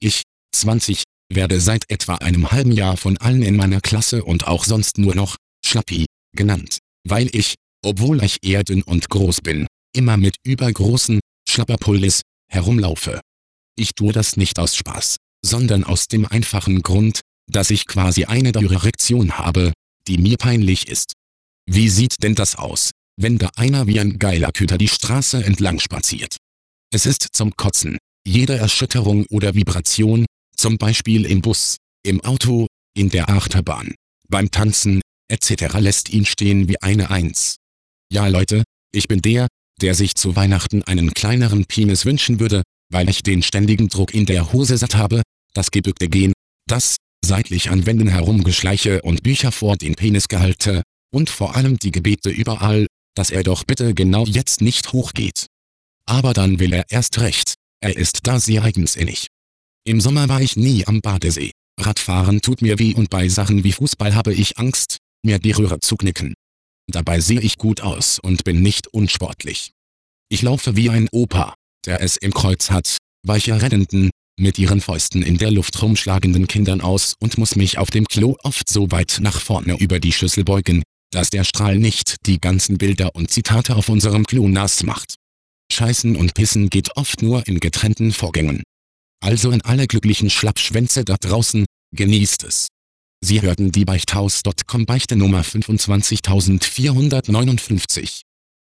Ich, 20, werde seit etwa einem halben Jahr von allen in meiner Klasse und auch sonst nur noch Schlappi genannt, weil ich, obwohl ich eher dünn und groß bin, immer mit übergroßen Schlapperpullis herumlaufe. Ich tue das nicht aus Spaß, sondern aus dem einfachen Grund, dass ich quasi eine Erektion habe, die mir peinlich ist. Wie sieht denn das aus, wenn da einer wie ein geiler Köter die Straße entlang spaziert? Es ist zum Kotzen. Jede Erschütterung oder Vibration, zum Beispiel im Bus, im Auto, in der Achterbahn, beim Tanzen, etc. lässt ihn stehen wie eine Eins. Ja Leute, ich bin der sich zu Weihnachten einen kleineren Penis wünschen würde, weil ich den ständigen Druck in der Hose satt habe, das gebückte Gehen, das seitlich an Wänden herumgeschleiche und Bücher vor den Penis gehalte, und vor allem die Gebete überall, dass er doch bitte genau jetzt nicht hochgeht. Aber dann will er erst recht, er ist da sehr eigensinnig. Im Sommer war ich nie am Badesee. Radfahren tut mir weh und bei Sachen wie Fußball habe ich Angst, mir die Röhre zu knicken. Dabei sehe ich gut aus und bin nicht unsportlich. Ich laufe wie ein Opa, der es im Kreuz hat, weiche rettenden, mit ihren Fäusten in der Luft rumschlagenden Kindern aus und muss mich auf dem Klo oft so weit nach vorne über die Schüssel beugen, dass der Strahl nicht die ganzen Bilder und Zitate auf unserem Klo nass macht. Scheißen und Pissen geht oft nur in getrennten Vorgängen. Also an alle glücklichen Schlappschwänze da draußen, genießt es. Sie hörten die Beichthaus.com Beichte Nummer 25459.